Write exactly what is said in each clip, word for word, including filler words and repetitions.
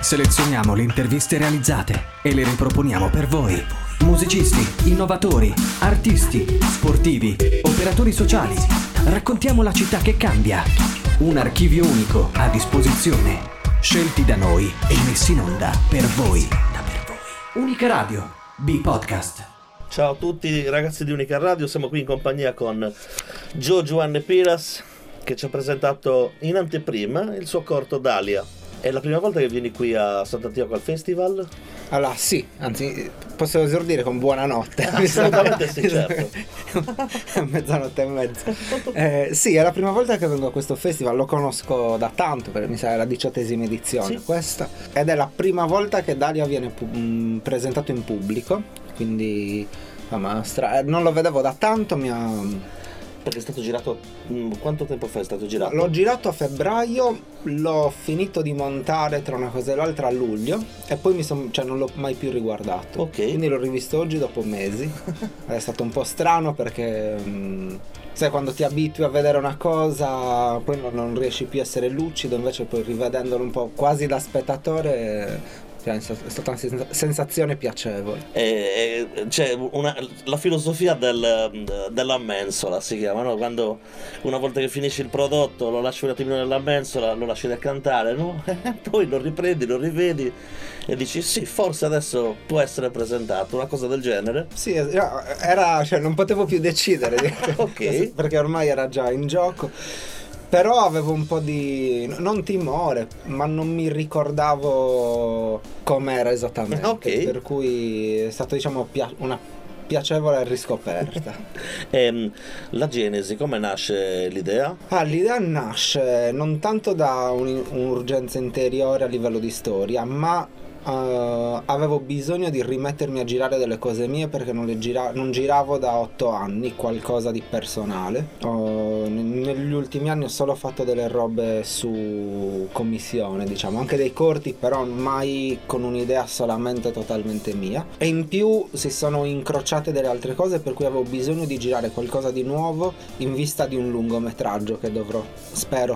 Selezioniamo le interviste realizzate e le riproponiamo per voi. Musicisti, innovatori, artisti, sportivi, operatori sociali. Raccontiamo la città che cambia. Un archivio unico a disposizione. Scelti da noi e messi in onda per voi. Unica Radio, B-Podcast. Ciao a tutti ragazzi di Unica Radio, siamo qui in compagnia con Gio Giovanni Piras, che ci ha presentato in anteprima il suo corto Dalia. È la prima volta che vieni qui a Sant'Antioco al festival? Allora sì, anzi posso esordire con buonanotte. Assolutamente sì, certo. Mezzanotte e mezza. Eh, sì, è la prima volta che vengo a questo festival, lo conosco da tanto, perché mi sa è la diciottesima edizione, sì, questa. Ed è la prima volta che Dalia viene pu- mh, presentato in pubblico, quindi ma, stra- non lo vedevo da tanto, mi ha... Perché è stato girato, mh, quanto tempo fa è stato girato? L'ho girato a febbraio, l'ho finito di montare tra una cosa e l'altra a luglio e poi mi son, cioè non l'ho mai più riguardato. Ok. Quindi l'ho rivisto oggi dopo mesi. È stato un po' strano perché mh, sai, quando ti abitui a vedere una cosa poi non, non riesci più a essere lucido, invece poi rivedendolo un po' quasi da spettatore è stata una sensazione piacevole. E, e, c'è una, la filosofia del, della mensola si chiama, no? Quando una volta che finisci il prodotto lo lasci un attimino nella mensola, lo lasci decantare, no? E poi lo riprendi, lo rivedi e dici sì, forse adesso può essere presentato, una cosa del genere. Sì, era, cioè non potevo più decidere. Ok. Perché ormai era già in gioco. Però avevo un po' di, non timore, ma non mi ricordavo com'era esattamente. Ok. Per cui è stato, diciamo, pia- una piacevole riscoperta. E la genesi, come nasce l'idea? Ah, l'idea nasce non tanto da un, un'urgenza interiore a livello di storia, ma Uh, avevo bisogno di rimettermi a girare delle cose mie perché non, le gira- non giravo da otto anni qualcosa di personale. Uh, n- negli ultimi anni ho solo fatto delle robe su commissione, diciamo, anche dei corti, però mai con un'idea solamente totalmente mia. E in più si sono incrociate delle altre cose per cui avevo bisogno di girare qualcosa di nuovo in vista di un lungometraggio che dovrò, spero,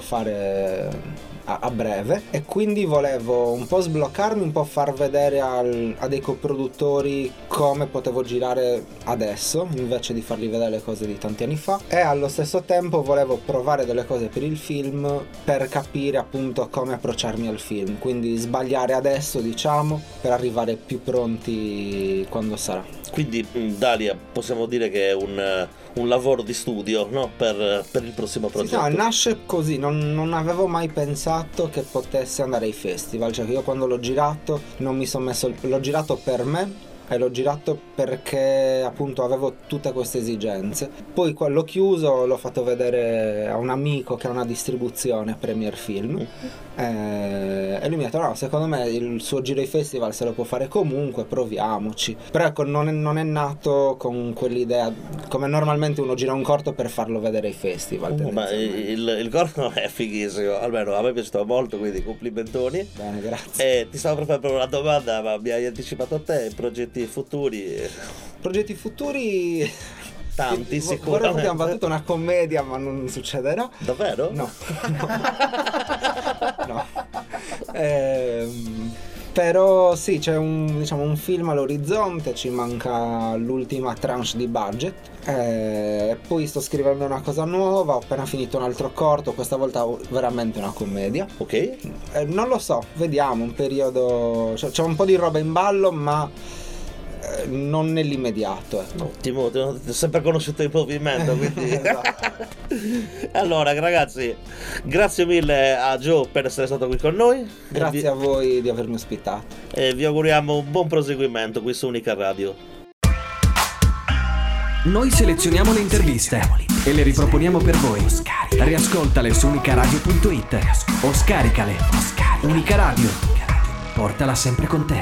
fare a breve, e quindi volevo un po' sbloccarmi, un po' far vedere al, a dei coproduttori come potevo girare adesso invece di fargli vedere le cose di tanti anni fa, e allo stesso tempo volevo provare delle cose per il film per capire appunto come approcciarmi al film, quindi sbagliare adesso, diciamo, per arrivare più pronti quando sarà. Quindi Dalia possiamo dire che è un, un lavoro di studio, no? per, per il prossimo progetto. Sì, no, nasce così, non, non avevo mai pensato che potesse andare ai festival, cioè che io quando l'ho girato non mi sono messo, l'ho girato per me e l'ho girato perché appunto avevo tutte queste esigenze. Poi l'ho chiuso, l'ho fatto vedere a un amico che ha una distribuzione, Premier Film, eh, e lui mi ha detto no, secondo me il suo giro ai festival se lo può fare comunque, proviamoci. Però ecco, non è, non è nato con quell'idea come normalmente uno gira un corto per farlo vedere ai festival. Oh, ma il, il corto è fighissimo, almeno a me è piaciuto molto, quindi complimentoni. Bene, grazie. E ti stavo per fare una domanda, ma mi hai anticipato te, progetti futuri? Progetti futuri tanti, v- sicuramente. Vorrei che abbiamo battuto una commedia, ma non succederà. Davvero? No. No. No. Ehm, però sì, c'è un, diciamo, un film all'orizzonte, ci manca l'ultima tranche di budget. E poi sto scrivendo una cosa nuova, ho appena finito un altro corto, questa volta veramente una commedia. Ok. Eh, non lo so, vediamo, un periodo, cioè, c'è un po' di roba in ballo, ma non nell'immediato, ecco. Ottimo, ti ho sempre conosciuto in movimento, quindi Esatto. Allora ragazzi, grazie mille a Gio per essere stato qui con noi. Grazie vi... a voi di avermi ospitato e vi auguriamo un buon proseguimento qui su Unica Radio. Noi selezioniamo le interviste e le riproponiamo per voi. Riascoltale su unicaradio punto it o scaricale. Unica Radio, portala sempre con te.